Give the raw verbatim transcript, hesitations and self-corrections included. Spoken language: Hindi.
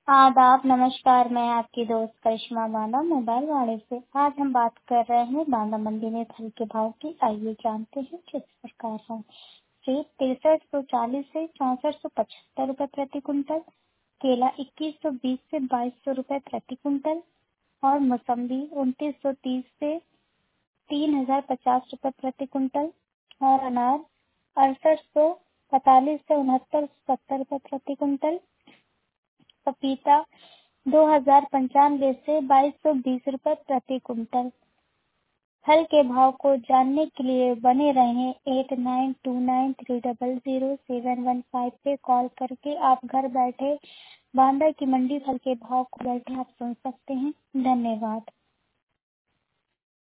आदाब, नमस्कार। मैं आपकी दोस्त करिश्मा बांदा मोबाइल वाले से। आज हम बात कर रहे हैं बांदा मंडी में फल के भाव की। आइए जानते हैं किस प्रकार है। सेब तिरसठ सौ चालीस से चौसठ सौ पचहत्तर रूपए प्रति कुंटल, केला इक्कीस सौ बीस से बाईस सौ रूपए प्रति कुंटल और मौसम्बी उनतीस सौ तीस से तीन हजार पचास रूपए प्रति कुंटल और अनार अड़सठ सौ पैतालीस से उनहत्तर सौ सत्तर रूपए प्रति कुंटल। पपीता दो हजार पंचानवे से बाईस सौ बीस रूपए प्रति कुंटल। फल के भाव को जानने के लिए बने रहें eight nine two nine three double zero seven one five पे कॉल करके आप घर बैठे बांदा की मंडी फल के भाव को बैठे आप सुन सकते हैं। धन्यवाद।